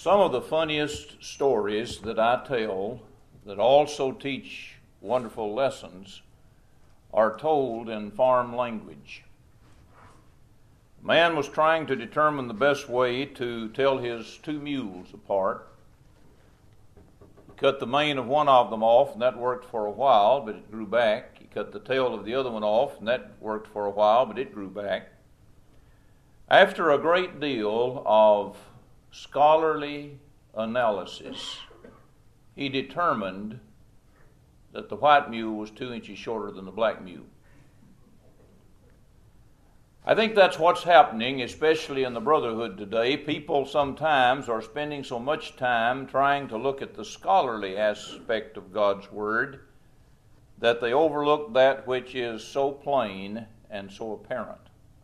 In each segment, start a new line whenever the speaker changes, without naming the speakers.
Some of the funniest stories that I tell that also teach wonderful lessons are told in farm language. A man was trying to determine the best way to tell his two mules apart. He cut the mane of one of them off, and that worked for a while, but it grew back. He cut the tail of the other one off, and that worked for a while, but it grew back. After a great deal of scholarly analysis, he determined that the white mule was 2 inches shorter than the black mule. I think that's what's happening, especially in the brotherhood today. People sometimes are spending so much time trying to look at the scholarly aspect of God's Word that they overlook that which is so plain and so apparent.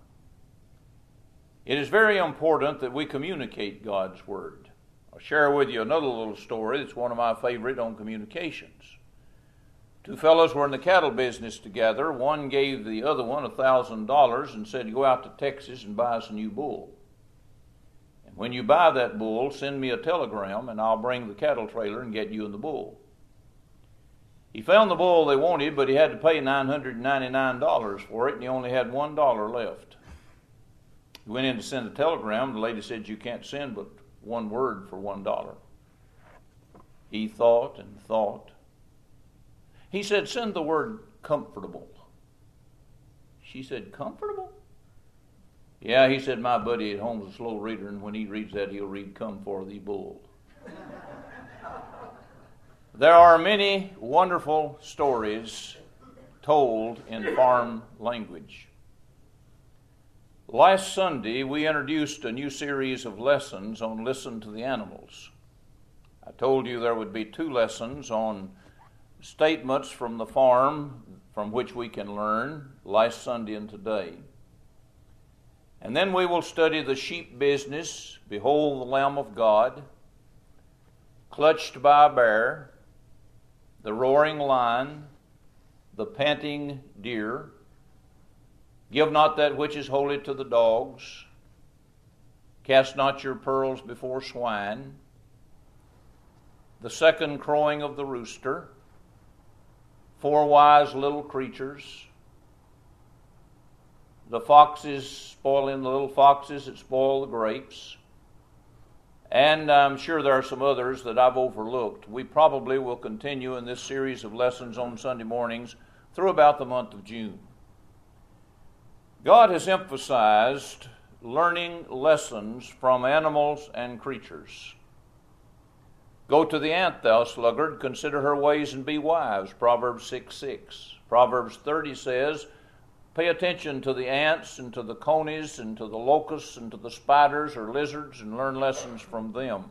It is very important that we communicate God's Word. I'll share with you another little story that's one of my favorite on communications. Two fellows were in the cattle business together. One gave the other one $1,000 and said, "Go out to Texas and buy us a new bull. And when you buy that bull, send me a telegram and I'll bring the cattle trailer and get you and the bull." He found the bull they wanted, but he had to pay $999 for it, and he only had $1 left. He went in to send a telegram. The lady said, "You can't send but one word for $1. He thought and thought. He said, "Send the word comfortable." She said, "Comfortable?" "Yeah," he said, "my buddy at home is a slow reader, and when he reads that, he'll read 'Come for thee, bull.'" There are many wonderful stories told in farm language. Last Sunday, we introduced a new series of lessons on Listen to the Animals. I told you there would be 2 lessons on statements from the farm from which we can learn, last Sunday and today. And then we will study the sheep business, Behold the Lamb of God, Clutched by a Bear, the Roaring Lion, the Panting Deer, Give not that which is holy to the dogs, Cast not your pearls before swine, the second crowing of the rooster, 4 wise little creatures, the foxes spoiling the little foxes that spoil the grapes, and I'm sure there are some others that I've overlooked. We probably will continue in this series of lessons on Sunday mornings through about the month of June. God has emphasized learning lessons from animals and creatures. Go to the ant, thou sluggard, consider her ways and be wise, Proverbs 6:6. Proverbs 30 says, pay attention to the ants and to the conies and to the locusts and to the spiders or lizards and learn lessons from them.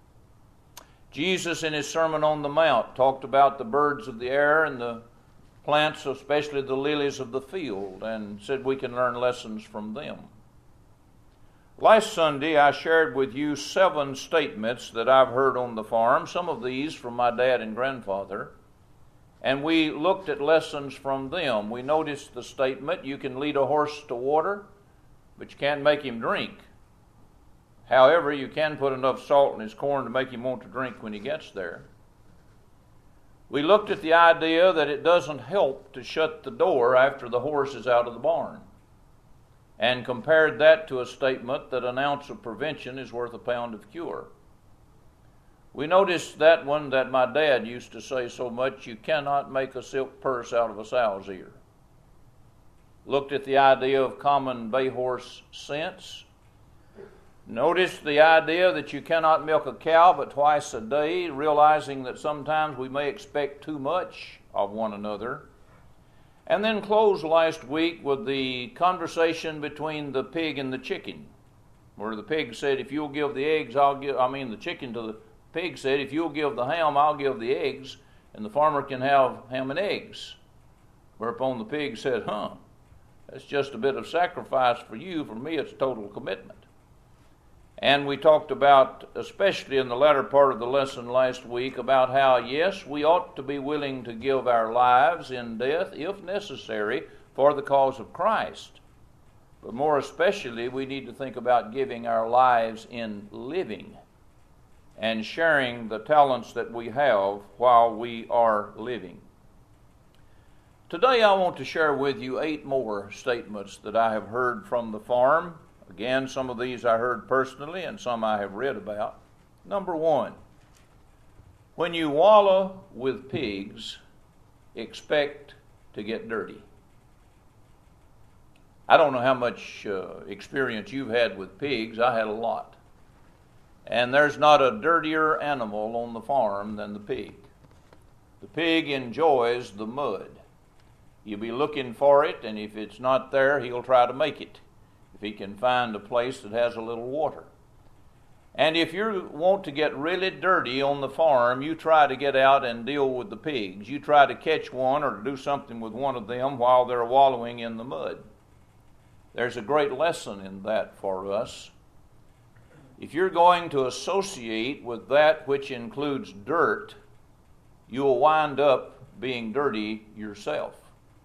Jesus in his Sermon on the Mount talked about the birds of the air and the plants, especially the lilies of the field, and said we can learn lessons from them. Last Sunday, I shared with you 7 statements that I've heard on the farm, some of these from my dad and grandfather, and we looked at lessons from them. We noticed the statement, you can lead a horse to water, but you can't make him drink. However, you can put enough salt in his corn to make him want to drink when he gets there. We looked at the idea that it doesn't help to shut the door after the horse is out of the barn, and compared that to a statement that an ounce of prevention is worth a pound of cure. We noticed that one that my dad used to say so much, you cannot make a silk purse out of a sow's ear. Looked at the idea of common bay horse sense. Noticed the idea that you cannot milk a cow but twice a day, realizing that sometimes we may expect too much of one another. And then closed last week with the conversation between the pig and the chicken, where the pig said, if you'll give the eggs, the chicken to the pig said, if you'll give the ham, I'll give the eggs, and the farmer can have ham and eggs. Whereupon the pig said, that's just a bit of sacrifice for you. For me, it's total commitment. And we talked about, especially in the latter part of the lesson last week, about how, yes, we ought to be willing to give our lives in death, if necessary, for the cause of Christ. But more especially, we need to think about giving our lives in living and sharing the talents that we have while we are living. Today I want to share with you 8 more statements that I have heard from the farm. Again, some of these I heard personally and some I have read about. Number 1, when you wallow with pigs, expect to get dirty. I don't know how much experience you've had with pigs. I had a lot. And there's not a dirtier animal on the farm than the pig. The pig enjoys the mud. You'll be looking for it, and if it's not there, he'll try to make it, if he can find a place that has a little water. And if you want to get really dirty on the farm, you try to get out and deal with the pigs. You try to catch one or do something with one of them while they're wallowing in the mud. There's a great lesson in that for us. If you're going to associate with that which includes dirt, you'll wind up being dirty yourself.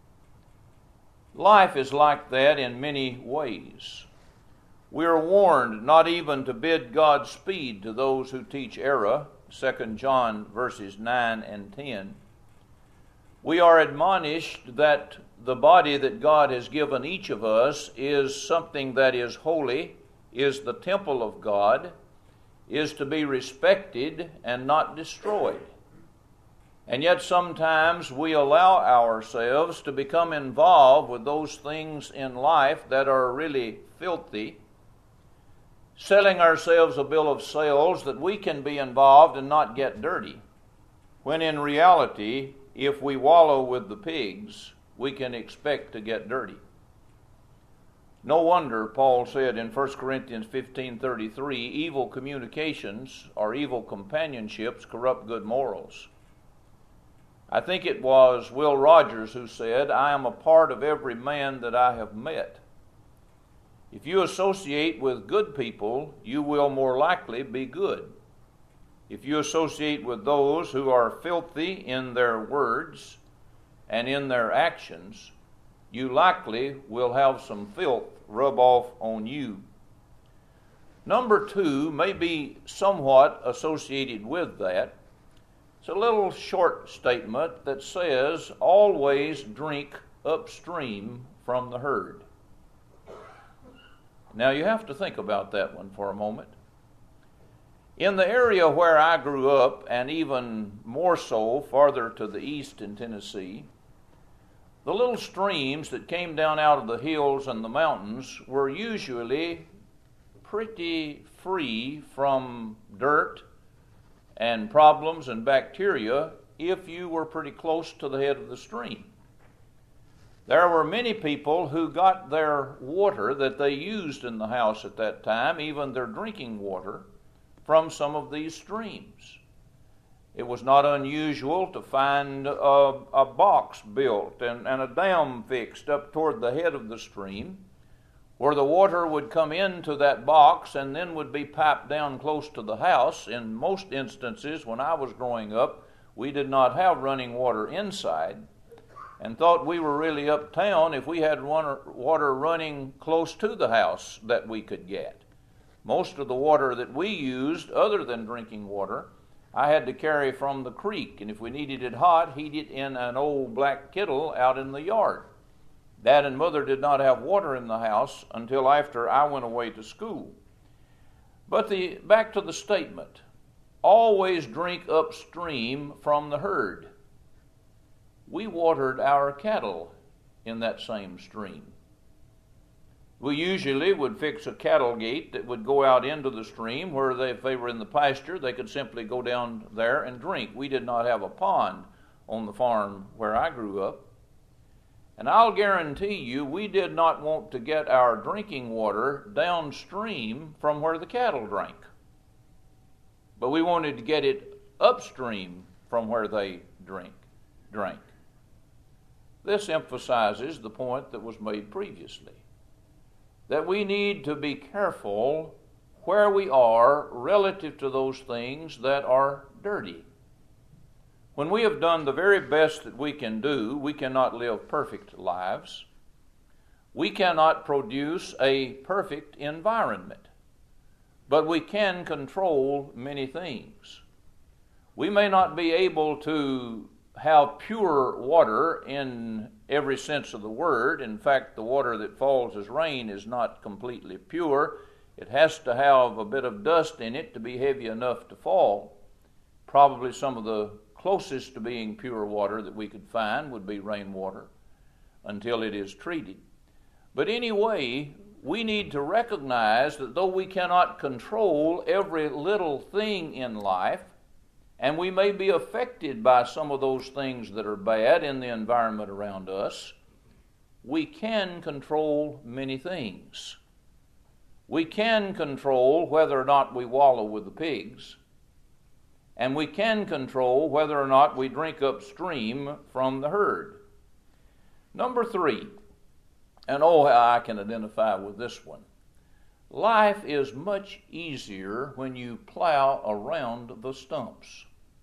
Life is like that in many ways. We are warned not even to bid Godspeed to those who teach error, 2 John verses 9 and 10. We are admonished that the body that God has given each of us is something that is holy, is the temple of God, is to be respected and not destroyed. And yet sometimes we allow ourselves to become involved with those things in life that are really filthy, selling ourselves a bill of sales that we can be involved and not get dirty, when in reality, if we wallow with the pigs, we can expect to get dirty. No wonder Paul said in 1 Corinthians 15:33, evil communications or evil companionships corrupt good morals. I think it was Will Rogers who said, I am a part of every man that I have met. If you associate with good people, you will more likely be good. If you associate with those who are filthy in their words and in their actions, you likely will have some filth rub off on you. Number 2 may be somewhat associated with that. It's a little short statement that says, always drink upstream from the herd. Now you have to think about that one for a moment. In the area where I grew up, and even more so farther to the east in Tennessee, the little streams that came down out of the hills and the mountains were usually pretty free from dirt and problems and bacteria if you were pretty close to the head of the stream. There were many people who got their water that they used in the house at that time, even their drinking water, from some of these streams. It was not unusual to find a box built and a dam fixed up toward the head of the stream, where the water would come into that box and then would be piped down close to the house. In most instances, when I was growing up, we did not have running water inside, and thought we were really uptown if we had water running close to the house that we could get. Most of the water that we used, other than drinking water, I had to carry from the creek, and if we needed it hot, heat it in an old black kettle out in the yard. Dad and Mother did not have water in the house until after I went away to school. But back to the statement, always drink upstream from the herd. We watered our cattle in that same stream. We usually would fix a cattle gate that would go out into the stream where if they were in the pasture, they could simply go down there and drink. We did not have a pond on the farm where I grew up. And I'll guarantee you, we did not want to get our drinking water downstream from where the cattle drank. But we wanted to get it upstream from where they drank. This emphasizes the point that was made previously, that we need to be careful where we are relative to those things that are dirty. When we have done the very best that we can do, we cannot live perfect lives. We cannot produce a perfect environment. but we can control many things. We may not be able to have pure water in every sense of the word. In fact, the water that falls as rain is not completely pure. It has to have a bit of dust in it to be heavy enough to fall. Probably some of the closest to being pure water that we could find would be rainwater until it is treated. But anyway, we need to recognize that though we cannot control every little thing in life, and we may be affected by some of those things that are bad in the environment around us, we can control many things. We can control whether or not we wallow with the pigs, and we can control whether or not we drink upstream from the herd. Number 3, and oh, how I can identify with this one. Life is much easier when you plow around the stumps.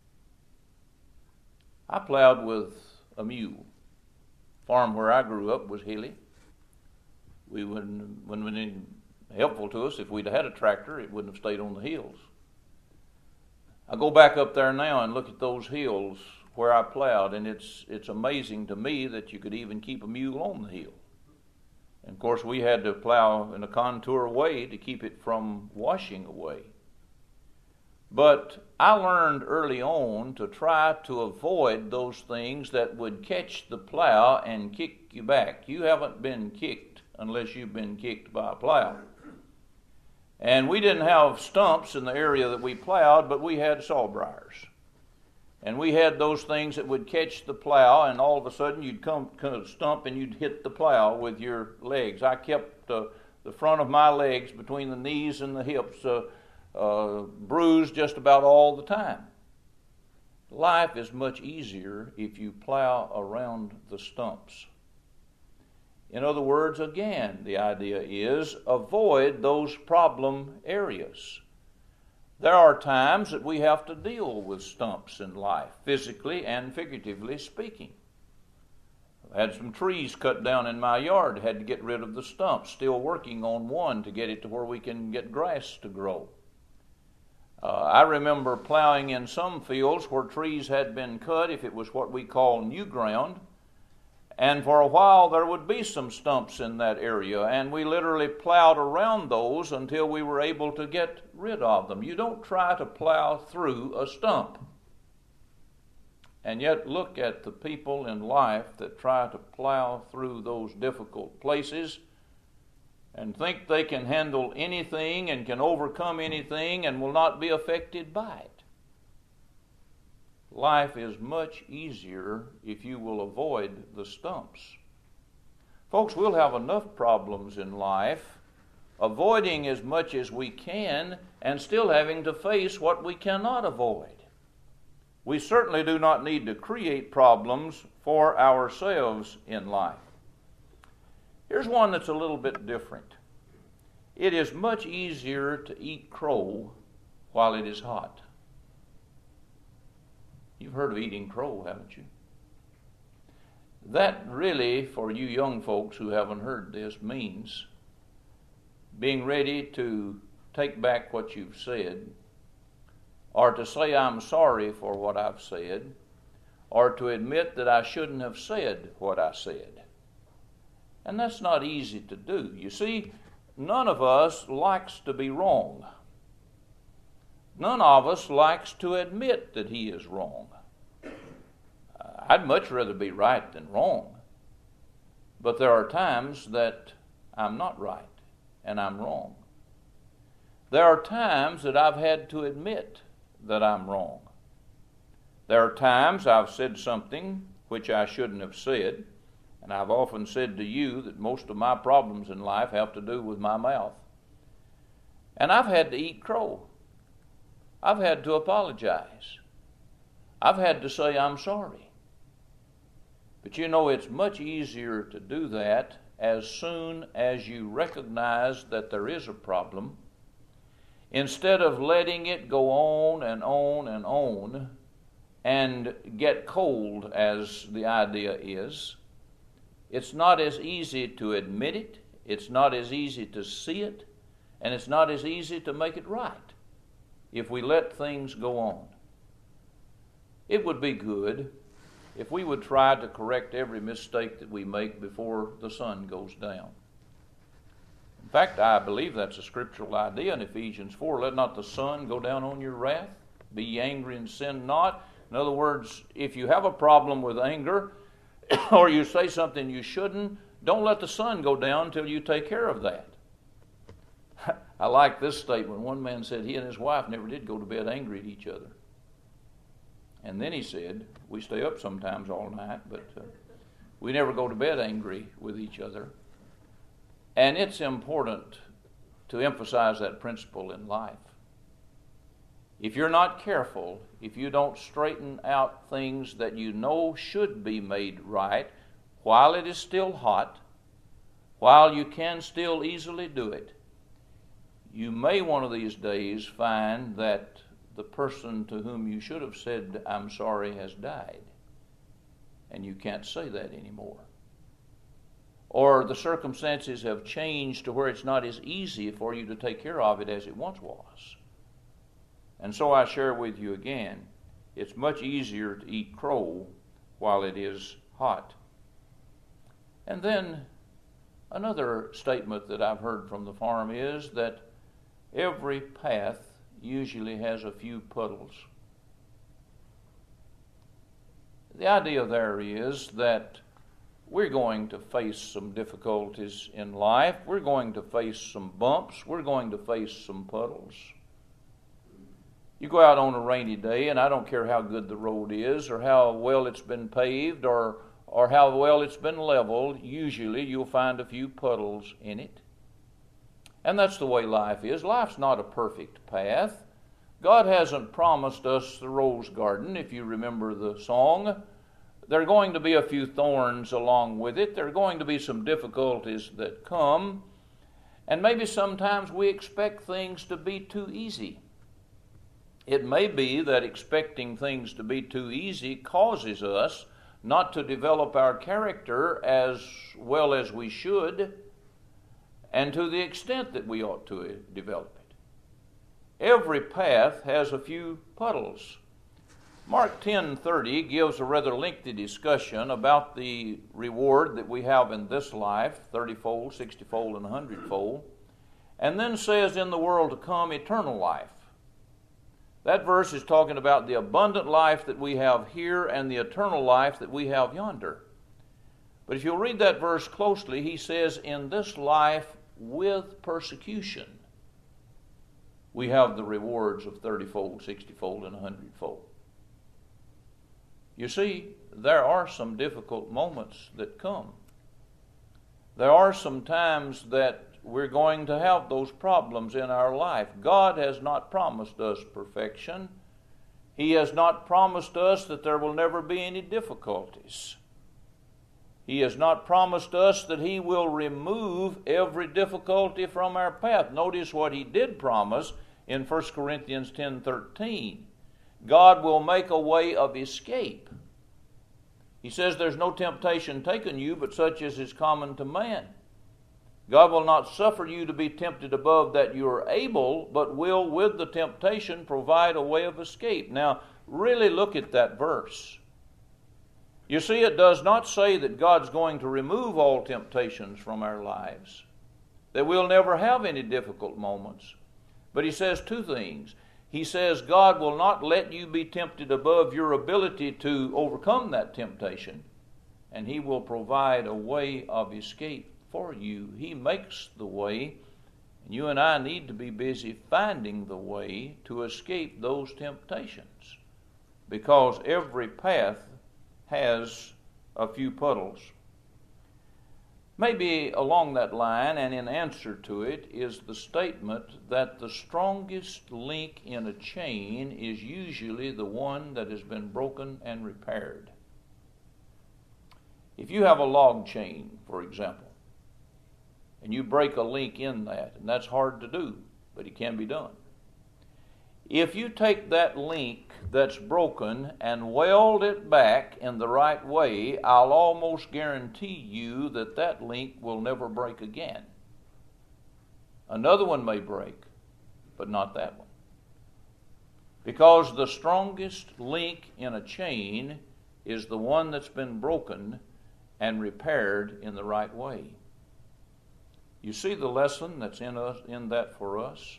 I plowed with a mule. Farm where I grew up was hilly. We wouldn't helpful to us. If we'd had a tractor, it wouldn't have stayed on the hills. I go back up there now and look at those hills where I plowed, and it's amazing to me that you could even keep a mule on the hill. And of course, we had to plow in a contour way to keep it from washing away. But I learned early on to try to avoid those things that would catch the plow and kick you back. You haven't been kicked unless you've been kicked by a plow. And we didn't have stumps in the area that we plowed, but we had sawbriars. And we had those things that would catch the plow, and all of a sudden you'd come to a stump and you'd hit the plow with your legs. I kept the front of my legs between the knees and the hips bruised just about all the time. Life is much easier if you plow around the stumps. In other words, again, the idea is avoid those problem areas. There are times that we have to deal with stumps in life, physically and figuratively speaking. I had some trees cut down in my yard, had to get rid of the stumps, still working on one to get it to where we can get grass to grow. I remember plowing in some fields where trees had been cut, if it was what we call new ground, and for a while there would be some stumps in that area, and we literally plowed around those until we were able to get rid of them. You don't try to plow through a stump. And yet look at the people in life that try to plow through those difficult places and think they can handle anything and can overcome anything and will not be affected by it. Life is much easier if you will avoid the stumps. Folks, we'll have enough problems in life avoiding as much as we can and still having to face what we cannot avoid. We certainly do not need to create problems for ourselves in life. Here's one that's a little bit different. It is much easier to eat crow while it is hot. You've heard of eating crow, haven't you? That really, for you young folks who haven't heard this, means being ready to take back what you've said, or to say I'm sorry for what I've said, or to admit that I shouldn't have said what I said. And that's not easy to do. You see, none of us likes to be wrong. None of us likes to admit that he is wrong. I'd much rather be right than wrong. But there are times that I'm not right and I'm wrong. There are times that I've had to admit that I'm wrong. There are times I've said something which I shouldn't have said, and I've often said to you that most of my problems in life have to do with my mouth. And I've had to eat crow. I've had to apologize. I've had to say I'm sorry. But you know, it's much easier to do that as soon as you recognize that there is a problem, instead of letting it go on and on and on and get cold, as the idea is. It's not as easy to admit it. It's not as easy to see it. And it's not as easy to make it right if we let things go on. It would be good if we would try to correct every mistake that we make before the sun goes down. In fact, I believe that's a scriptural idea in Ephesians 4. Let not the sun go down on your wrath. Be ye angry and sin not. In other words, if you have a problem with anger or you say something you shouldn't, don't let the sun go down until you take care of that. I like this statement. One man said he and his wife never did go to bed angry at each other. And then he said, we stay up sometimes all night, but we never go to bed angry with each other. And it's important to emphasize that principle in life. If you're not careful, if you don't straighten out things that you know should be made right while it is still hot, while you can still easily do it, you may one of these days find that the person to whom you should have said, I'm sorry, has died. And you can't say that anymore. Or the circumstances have changed to where it's not as easy for you to take care of it as it once was. And so I share with you again, it's much easier to eat crow while it is hot. And then another statement that I've heard from the farm is that every path usually has a few puddles. The idea there is that we're going to face some difficulties in life. We're going to face some bumps. We're going to face some puddles. You go out on a rainy day, and I don't care how good the road is or how well it's been paved or how well it's been leveled, usually you'll find a few puddles in it. And that's the way life is. Life's not a perfect path. God hasn't promised us the rose garden, if you remember the song. There are going to be a few thorns along with it. There are going to be some difficulties that come. And maybe sometimes we expect things to be too easy. It may be that expecting things to be too easy causes us not to develop our character as well as we should and to the extent that we ought to develop it. Every path has a few puddles. Mark 10:30 gives a rather lengthy discussion about the reward that we have in this life, 30-fold, 60-fold, and 100-fold, and then says in the world to come, eternal life. That verse is talking about the abundant life that we have here and the eternal life that we have yonder. But if you'll read that verse closely, he says, in this life with persecution, we have the rewards of 30-fold, 60-fold, and 100-fold. You see, there are some difficult moments that come. There are some times that we're going to have those problems in our life. God has not promised us perfection. He has not promised us that there will never be any difficulties. He has not promised us that He will remove every difficulty from our path. Notice what He did promise in 1 Corinthians 10:13. God will make a way of escape. He says there's no temptation taken you but such as is common to man. God will not suffer you to be tempted above that you are able, but will with the temptation provide a way of escape. Now, really look at that verse. You see, it does not say that God's going to remove all temptations from our lives, that we'll never have any difficult moments. But He says two things. He says God will not let you be tempted above your ability to overcome that temptation, and He will provide a way of escape for you. He makes the way, and you and I need to be busy finding the way to escape those temptations, because every path has a few puddles. Maybe along that line and in answer to it is the statement that the strongest link in a chain is usually the one that has been broken and repaired. If you have a log chain, for example, and you break a link in that, and that's hard to do, but it can be done. If you take that link that's broken and weld it back in the right way, I'll almost guarantee you that that link will never break again. Another one may break, but not that one. Because the strongest link in a chain is the one that's been broken and repaired in the right way. You see the lesson that's in that for us?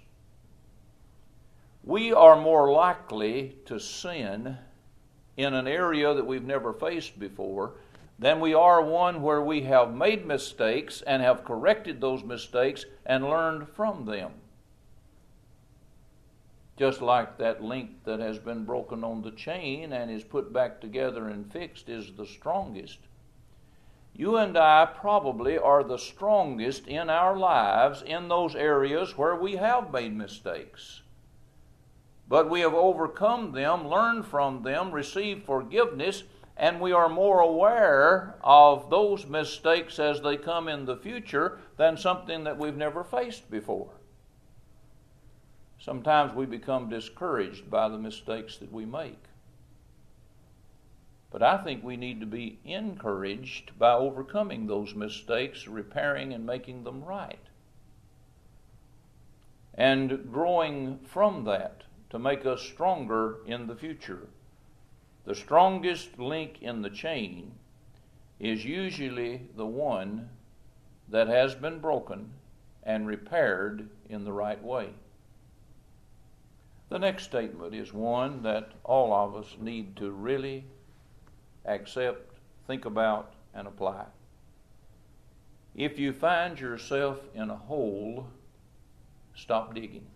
We are more likely to sin in an area that we've never faced before than we are one where we have made mistakes and have corrected those mistakes and learned from them. Just like that link that has been broken on the chain and is put back together and fixed is the strongest. You and I probably are the strongest in our lives in those areas where we have made mistakes. But we have overcome them, learned from them, received forgiveness, and we are more aware of those mistakes as they come in the future than something that we've never faced before. Sometimes we become discouraged by the mistakes that we make. But I think we need to be encouraged by overcoming those mistakes, repairing and making them right. And growing from that to make us stronger in the future. The strongest link in the chain is usually the one that has been broken and repaired in the right way. The next statement is one that all of us need to really accept, think about, and apply. If you find yourself in a hole, stop digging.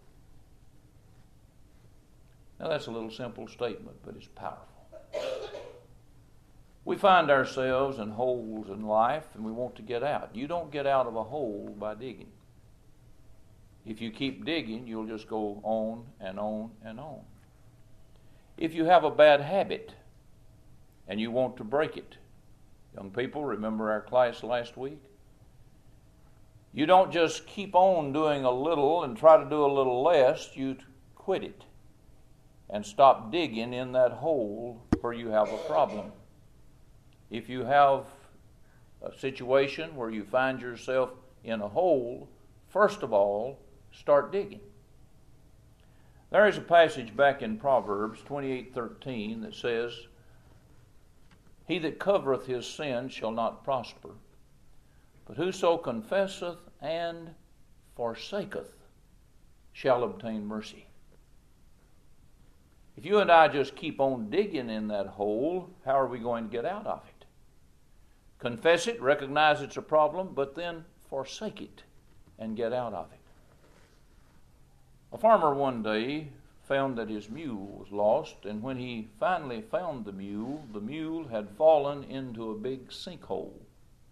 Now that's a little simple statement, but it's powerful. We find ourselves in holes in life and we want to get out. You don't get out of a hole by digging. If you keep digging, you'll just go on and on and on. If you have a bad habit and you want to break it, young people, remember our class last week? You don't just keep on doing a little and try to do a little less, you quit it and stop digging in that hole where you have a problem. If you have a situation where you find yourself in a hole, first of all, start digging. There is a passage back in Proverbs 28:13 that says, "He that covereth his sin shall not prosper, but whoso confesseth and forsaketh shall obtain mercy." If you and I just keep on digging in that hole, how are we going to get out of it? Confess it, recognize it's a problem, but then forsake it and get out of it. A farmer one day found that his mule was lost, and when he finally found the mule had fallen into a big sinkhole.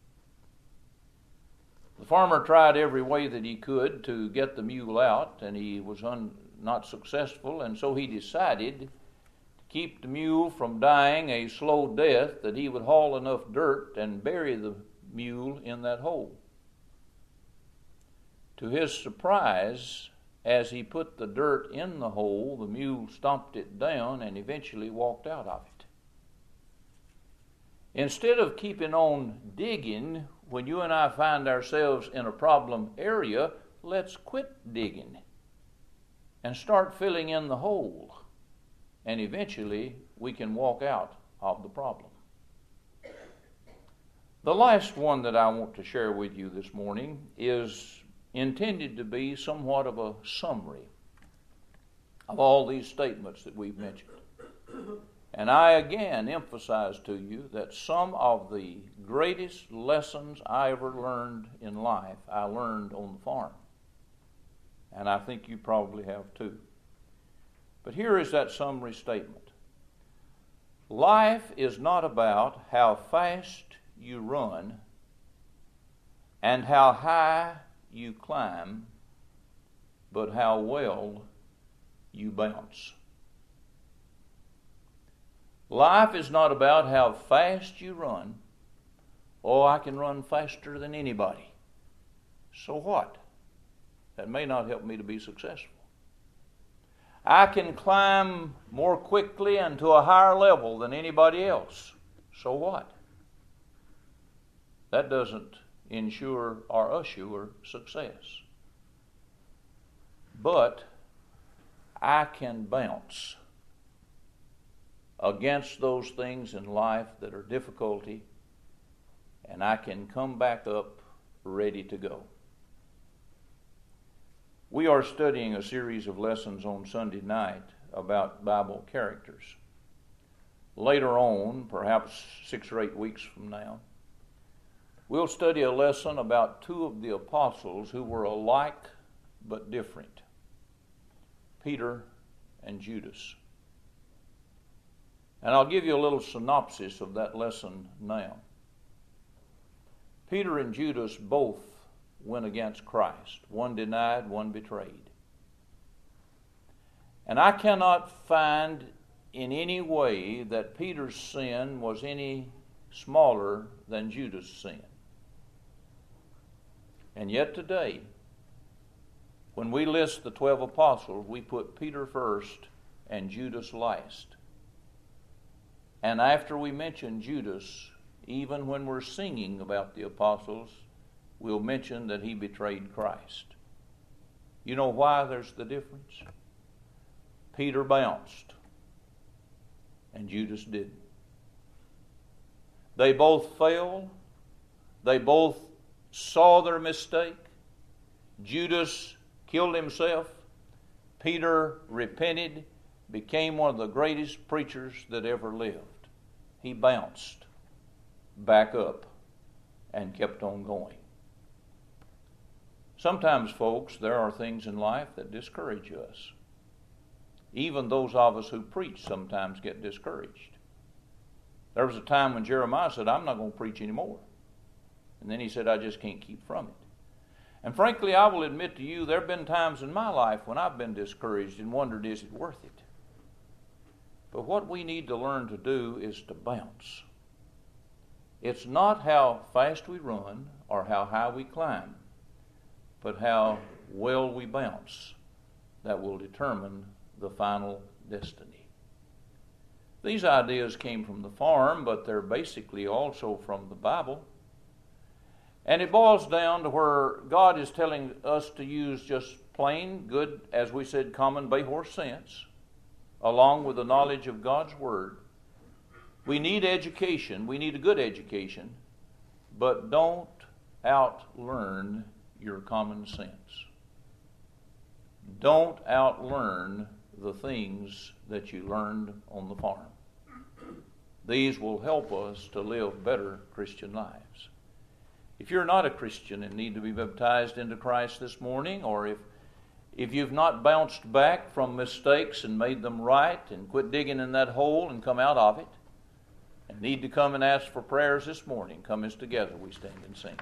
The farmer tried every way that he could to get the mule out, and he was not successful, and so he decided to keep the mule from dying a slow death that he would haul enough dirt and bury the mule in that hole. To his surprise, as he put the dirt in the hole, the mule stomped it down and eventually walked out of it. Instead of keeping on digging, when you and I find ourselves in a problem area, let's quit digging and start filling in the hole, and eventually we can walk out of the problem. The last one that I want to share with you this morning is intended to be somewhat of a summary of all these statements that we've mentioned. And I again emphasize to you that some of the greatest lessons I ever learned in life, I learned on the farm. And I think you probably have too. But here is that summary statement. Life is not about how fast you run and how high you climb, but how well you bounce. Life is not about how fast you run. Oh, I can run faster than anybody. So what? That may not help me to be successful. I can climb more quickly and to a higher level than anybody else. So what? That doesn't ensure or assure success. But I can bounce against those things in life that are difficulty, and I can come back up ready to go. We are studying a series of lessons on Sunday night about Bible characters. Later on, perhaps 6 or 8 weeks from now, we'll study a lesson about two of the apostles who were alike but different, Peter and Judas. And I'll give you a little synopsis of that lesson now. Peter and Judas both went against Christ. One denied, one betrayed. And I cannot find in any way that Peter's sin was any smaller than Judas' sin. And yet today, when we list the 12 apostles, we put Peter first and Judas last. And after we mention Judas, even when we're singing about the apostles, we'll mention that he betrayed Christ. You know why there's the difference? Peter bounced, and Judas didn't. They both fell. They both saw their mistake. Judas killed himself. Peter repented, became one of the greatest preachers that ever lived. He bounced back up and kept on going. Sometimes, folks, there are things in life that discourage us. Even those of us who preach sometimes get discouraged. There was a time when Jeremiah said, I'm not going to preach anymore. And then he said, I just can't keep from it. And frankly, I will admit to you, there have been times in my life when I've been discouraged and wondered, is it worth it? But what we need to learn to do is to bounce. It's not how fast we run or how high we climb, but how well we bounce that will determine the final destiny. These ideas came from the farm, but they're basically also from the Bible. And it boils down to where God is telling us to use just plain, good, as we said, common bay horse sense, along with the knowledge of God's Word. We need education. We need a good education. But don't outlearn your common sense. Don't outlearn the things that you learned on the farm. These will help us to live better Christian lives. If you're not a Christian and need to be baptized into Christ this morning, or if you've not bounced back from mistakes and made them right and quit digging in that hole and come out of it, and need to come and ask for prayers this morning, come as together we stand and sing.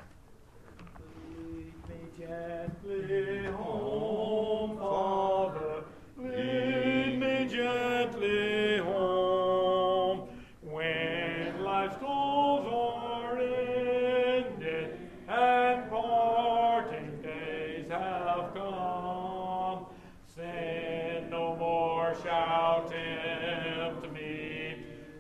Lead me gently home, Father, lead me gently home, when life's goals are ended and parting days have come. Send no more shall tempt me,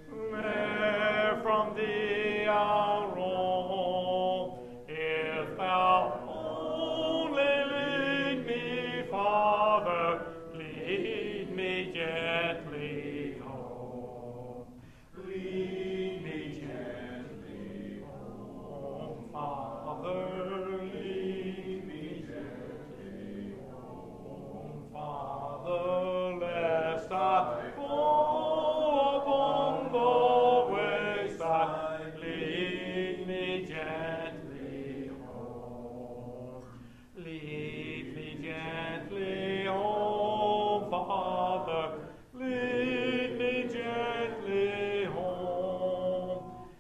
where from thee I'll roam, if thou only lead me, Father, lead me gently home. Lead me gently home, Father, lead me gently home, Father, lest I fall upon the wayside, lead me gently home. Lead me gently home, Father, lead me gently home.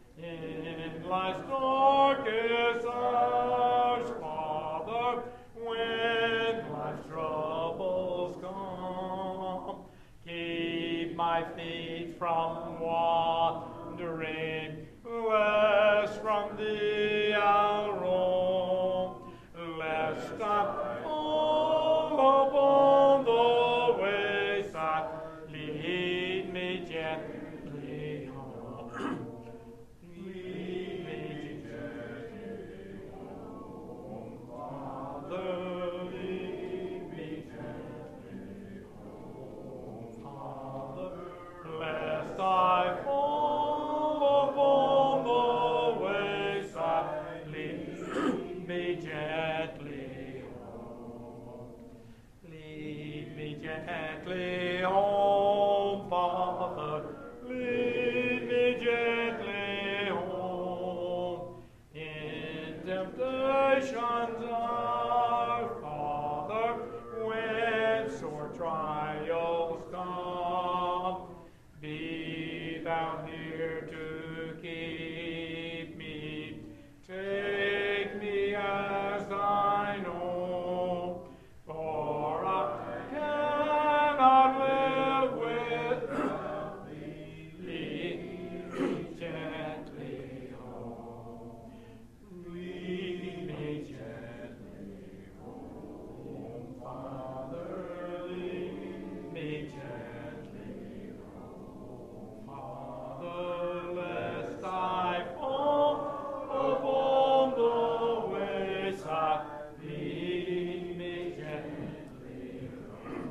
In life's darkest hours, Father, when life's troubles come, keep my feet from wandering, lest from thee I'll roam, lest I fall upon the wayside, lead me gently home. Lead me gently home, Father, lead me gently gently home, Father, lead me gently home. In temptations, our Father, when sore trials come, be thou near to keep me. Take me as thine own, for I cannot live without thee. Lead me gently home. Lead me gently home, Father. Lead me gently home, Father, lest I fall upon the wayside. Lead me gently home.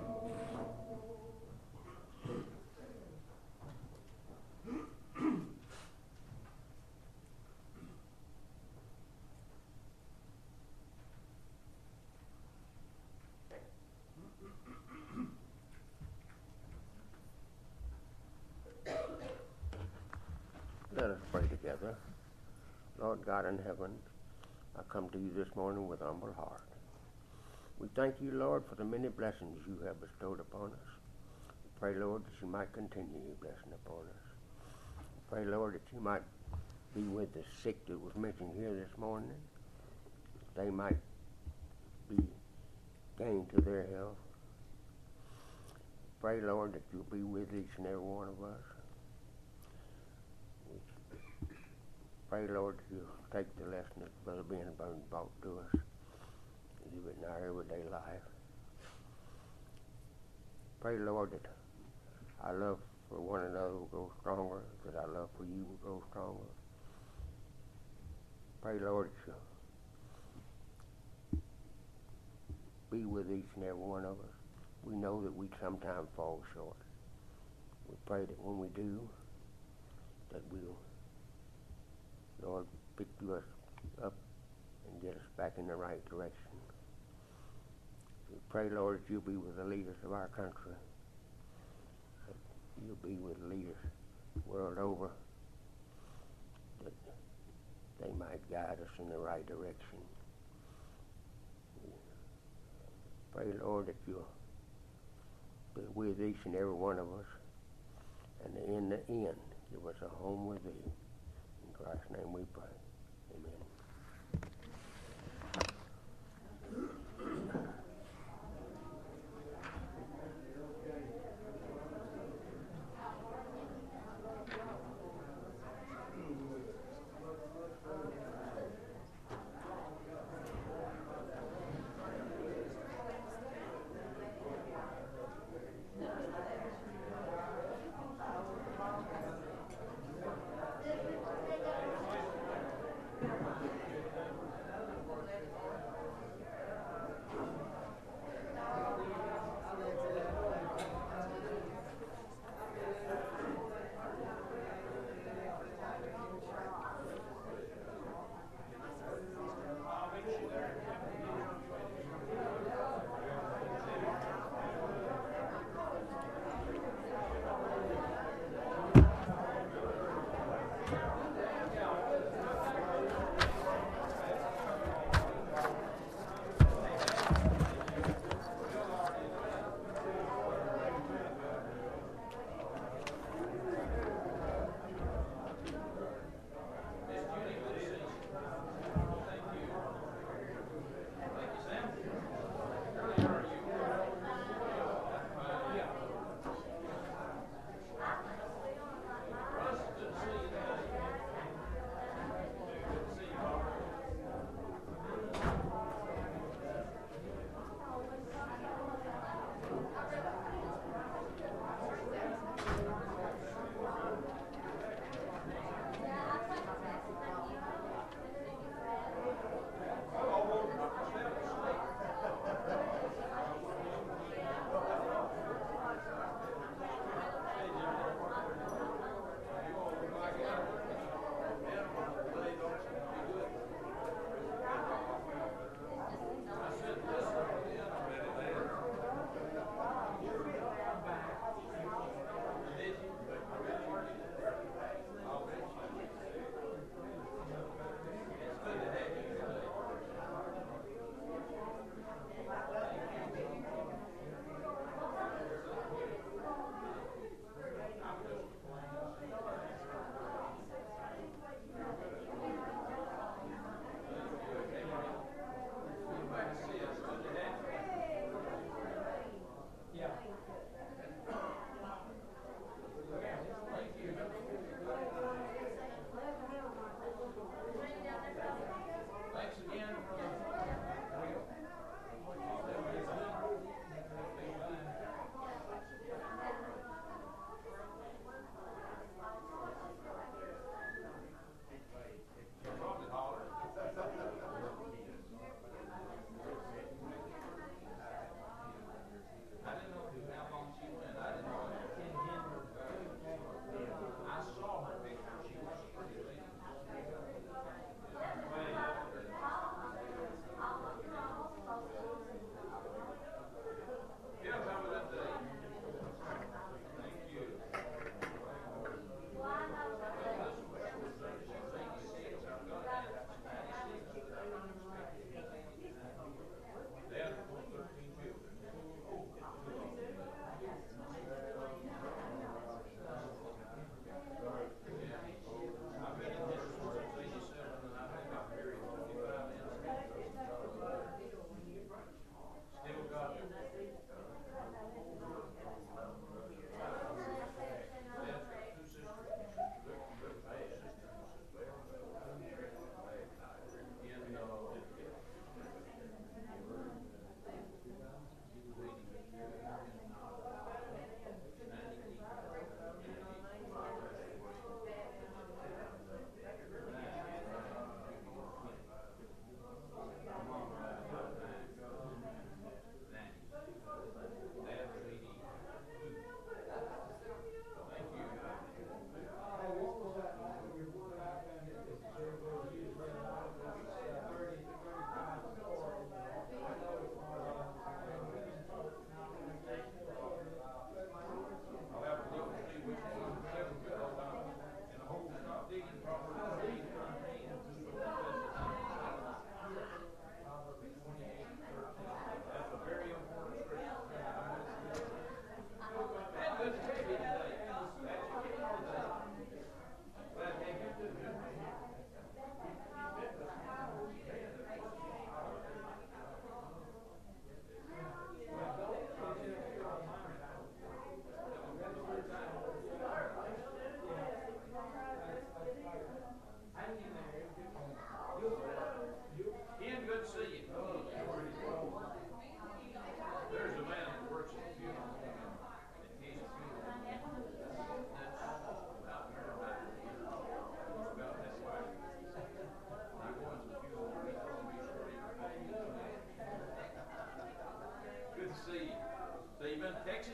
Let us pray together. Lord God in heaven, I come to you this morning with humble heart. We thank you, Lord, for the many blessings you have bestowed upon us. We pray, Lord, that you might continue your blessing upon us. We pray, Lord, that you might be with the sick that was mentioned here this morning. They might be gained to their health. Pray, Lord, that you'll be with each and every one of us. Pray, Lord, that you'll take the lesson that Brother Ben brought to us, live it in our everyday life. Pray, Lord, that our love for one another will grow stronger, that our love for you will grow stronger. Pray, Lord, that you'll be with each and every one of us. We know that we sometimes fall short. We pray that when we do, that we'll, Lord, pick us up and get us back in the right direction. We pray, Lord, that you'll be with the leaders of our country. That you'll be with leaders the world over. That they might guide us in the right direction. We pray, Lord, that you'll be with each and every one of us. And in the end, give us a home with thee. In Christ's name we pray. Amen.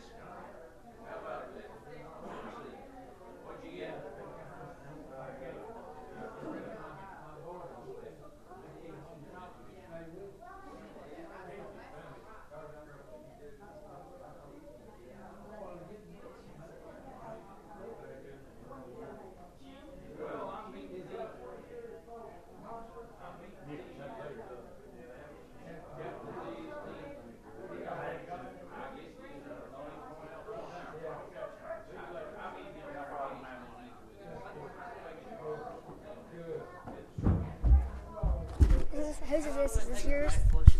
Whose is this? Is this yours?